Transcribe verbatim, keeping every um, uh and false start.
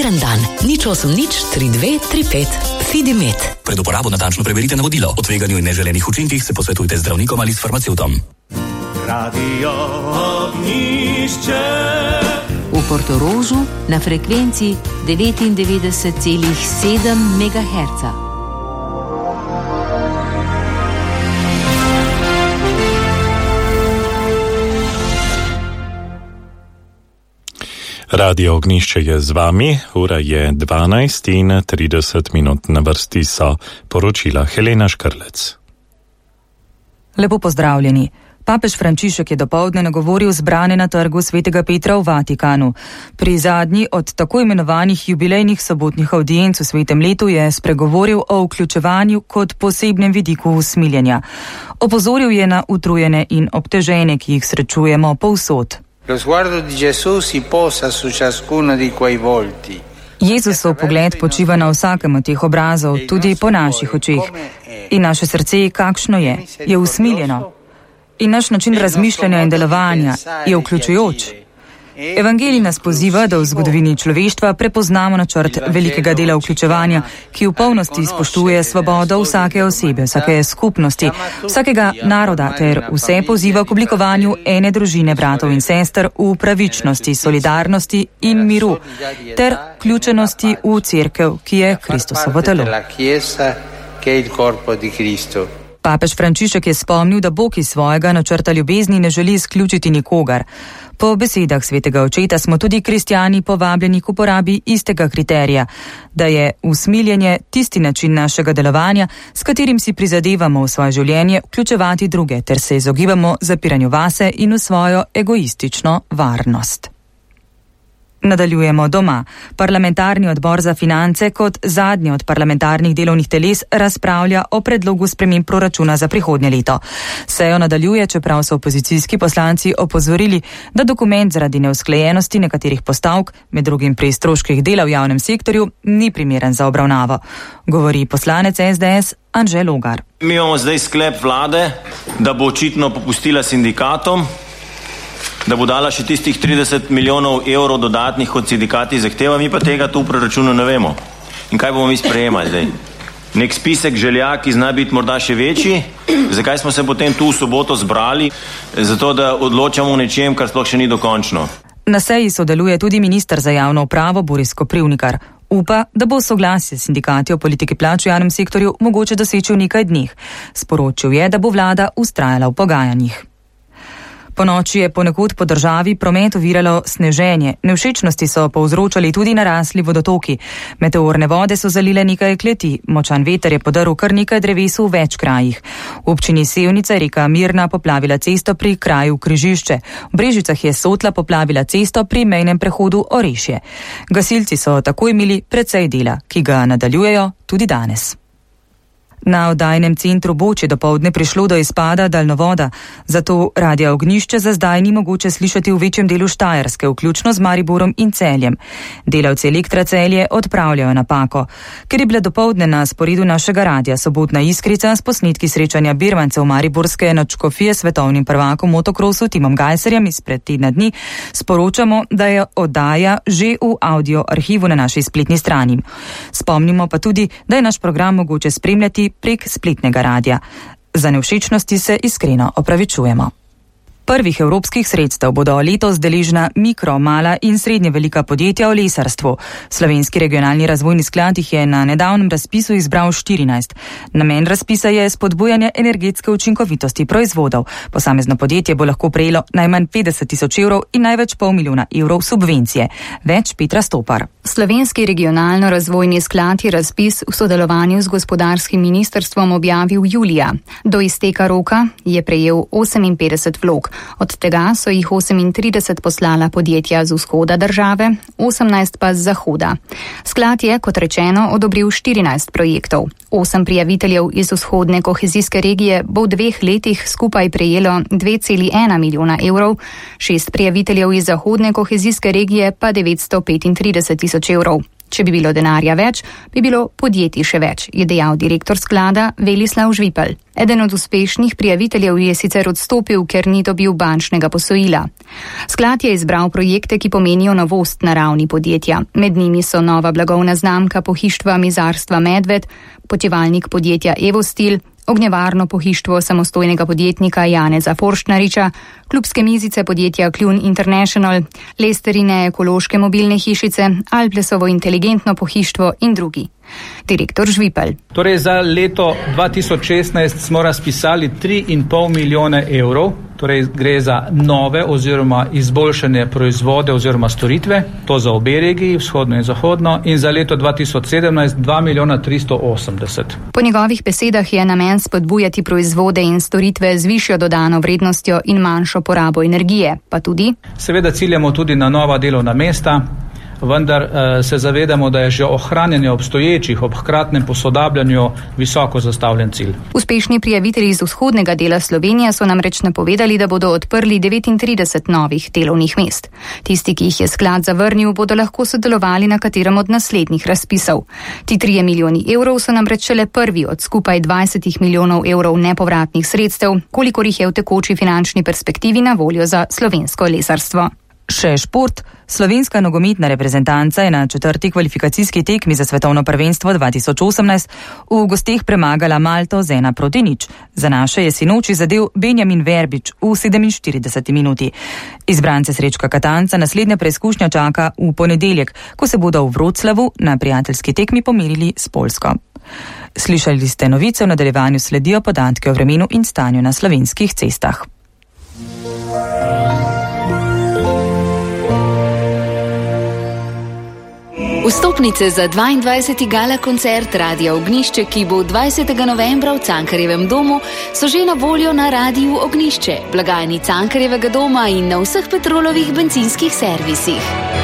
Miren dan. nič osem nič tri dve tri pet. Fidimed. Pred uporabo natančno preverite navodilo. O tveganju in neželenih učinkih se posvetujte z zdravnikom ali s farmacevtom. Radio Ognjišče. V Portorožu na frekvenci devetindevetdeset celih sedem megaherca. Radio Ognjišče je z vami, ura je dvanajst in trideset minut, na vrsti so poročila Helena Škrlec. Lepo pozdravljeni. Papež Frančišek je dopoldne nagovoril zbrane na trgu Svetega Petra v Vatikanu. Pri zadnji od tako imenovanih jubilejnih sobotnih avdienc v svetem letu je spregovoril o vključevanju kot posebnem vidiku usmiljenja. Opozoril je na utrujene in obtežene, ki jih srečujemo povsod. Lo sguardo di Gesù si posa su ciascuno di quei volti. Jezusov pogled počiva na vsakem od teh obrazov, tudi po naših očeh. In naše srce, kakšno je, je usmiljeno. In naš način razmišljanja in delovanja je vključujoč. Evangelij nas poziva, da v zgodovini človeštva prepoznamo načrt velikega dela vključevanja, ki v polnosti spoštuje svobodo vsake osebe, vsake skupnosti, vsakega naroda ter vse poziva k oblikovanju ene družine bratov in sester v pravičnosti, solidarnosti in miru ter vključenosti v cerkev, ki je Kristusovo telo. Papež Frančišek je spomnil, da Bog iz svojega načrta ljubezni ne želi izključiti nikogar. Po besedah svetega očeta smo tudi kristjani povabljeni k uporabi istega kriterija, da je usmiljenje tisti način našega delovanja, s katerim si prizadevamo v svoje življenje vključevati druge, ter se izogibamo zapiranju vase in v svojo egoistično varnost. Nadaljujemo doma. Parlamentarni odbor za finance kot zadnji od parlamentarnih delovnih teles razpravlja o predlogu sprememb proračuna za prihodnje leto. Sejo nadaljuje, čeprav so opozicijski poslanci opozorili, da dokument zaradi neusklajenosti nekaterih postavk, med drugim pri stroških dela v javnem sektorju, ni primeren za obravnavo. Govori poslanec S D S Anže Logar. Mi imamo zdaj sklep vlade, da bo očitno popustila sindikatom, da bo dala še tistih trideset milijonov evrov dodatnih od sindikati zahteva, mi pa tega tu v proračunu ne vemo. In kaj bomo mi sprejemali zdaj? Nek spisek želja, ki zna biti morda še večji? Zakaj smo se potem tu v soboto zbrali? Zato, da odločamo o nečem, kar sploh še ni dokončno. Na seji sodeluje tudi minister za javno upravo Boris Koprivnikar. Upa, da bo soglasje sindikati o politiki plač v javnem sektorju mogoče doseči v nekaj dneh. Sporočil je, da bo vlada ustrajala v pogajanjih. Po noči je ponekod po državi promet oviralo sneženje. Nevšečnosti so povzročali tudi narasli vodotoki. Meteorne vode so zalile nekaj kleti. Močan veter je podrl kar nekaj dreves v več krajih. V občini Sevnica je reka Mirna poplavila cesto pri kraju Križišče. V Brežicah je Sotla poplavila cesto pri mejnem prehodu Orešje. Gasilci so tako imeli precej dela, ki ga nadaljujejo tudi danes. Na oddajnem centru Boč je dopoldne prišlo do izpada daljnovoda, zato Radia Ognjišče za zdaj ni mogoče slišati v večjem delu Štajerske, vključno z Mariborom in Celjem. Delavci Elektra Celje odpravljajo napako. Ker je bila dopoldne na sporedu našega radia sobotna iskrica s posnetki srečanja birmancev Mariborske nadškofije s svetovnim prvakom motokrosu Timom Gajserjem izpred tedna dni, sporočamo, da je oddaja že v audio arhivu na naši spletni strani. Spomnimo pa tudi, da je naš program mogoče spremljati prek spletnega radia. Za nevšečnosti se iskreno opravičujemo. Prvih evropskih sredstev bodo letos deležna mikro, mala in srednje velika podjetja v lesarstvu. Slovenski regionalni razvojni sklad jih je na nedavnem razpisu izbral štirinajst. Namen razpisa je spodbujanje energetske učinkovitosti proizvodov. Posamezno podjetje bo lahko prejelo najmanj petdeset tisoč evrov in največ pol milijona evrov subvencije. Več Petra Stopar. Slovenski regionalno razvojni sklad je razpis v sodelovanju z gospodarskim ministrstvom objavil julija. Do izteka roka je prejel oseminpetdeset vlog. Od tega so jih osemintrideset poslala podjetja z vzhoda države, osemnajst pa z zahoda. Sklad je, kot rečeno, odobril štirinajst projektov. Osem prijaviteljev iz vzhodne kohezijske regije bo v dveh letih skupaj prejelo dve celi ena milijona evrov, šest prijaviteljev iz zahodne kohezijske regije pa devetsto petintrideset tisoč evrov. Če bi bilo denarja več, bi bilo podjetij še več, je dejal direktor sklada Velislav Žvipel. Eden od uspešnih prijaviteljev je sicer odstopil, ker ni dobil bančnega posojila. Sklad je izbral projekte, ki pomenijo novost na ravni podjetja. Med njimi so nova blagovna znamka pohištva Mizarstva Medved, počivalnik podjetja Evostil, ognjevarno pohištvo samostojnega podjetnika Janeza Forštnariča, klubske mizice podjetja Kljun International, Lesterine ekološke mobilne hišice, Alplesovo inteligentno pohištvo in drugi. Direktor Žvipel. Torej za leto dva tisoč šestnajst smo razpisali tri in pol milijone evrov, torej gre za nove oziroma izboljšane proizvode oziroma storitve, to za obe regiji, vzhodno in zahodno, in za leto dva tisoč sedemnajst dva milijona tristo osemdeset. Po njegovih besedah je namen spodbujati proizvode in storitve z višjo dodano vrednostjo in manjšo porabo energije, pa tudi seveda ciljamo tudi na nova delovna mesta, vendar eh, se zavedamo, da je že ohranjanje obstoječih ob hkratnem posodabljanju visoko zastavljen cilj. Uspešni prijavitelji iz vzhodnega dela Slovenije so namreč napovedali, da bodo odprli devetintrideset novih delovnih mest. Tisti, ki jih je sklad zavrnil, bodo lahko sodelovali na katerem od naslednjih razpisov. Ti trije milijoni evrov so namreč šele prvi od skupaj dvajsetih milijonov evrov nepovratnih sredstev, kolikor jih je v tekoči finančni perspektivi na voljo za slovensko lesarstvo. Še šport. Slovenska nogometna reprezentanca je na četrti kvalifikacijski tekmi za svetovno prvenstvo dva tisoč osemnajst v gosteh premagala Malto z ena proti nič. Za naše je sinoči zadel Benjamin Verbič v sedeminštirideseti minuti. Izbrance Srečka Katanca naslednja preizkušnja čaka v ponedeljek, ko se bodo v Vroclavu na prijateljski tekmi pomerili s Poljsko. Slišali ste novice, v nadaljevanju sledijo podatke o vremenu in stanju na slovenskih cestah. Vstopnice za dvaindvajseti gala koncert Radia Ognjišče, ki bo dvajsetega novembra v Cankarjevem domu, so že na voljo na Radiu Ognjišče, blagajni Cankarjevega doma in na vseh Petrolovih bencinskih servisih.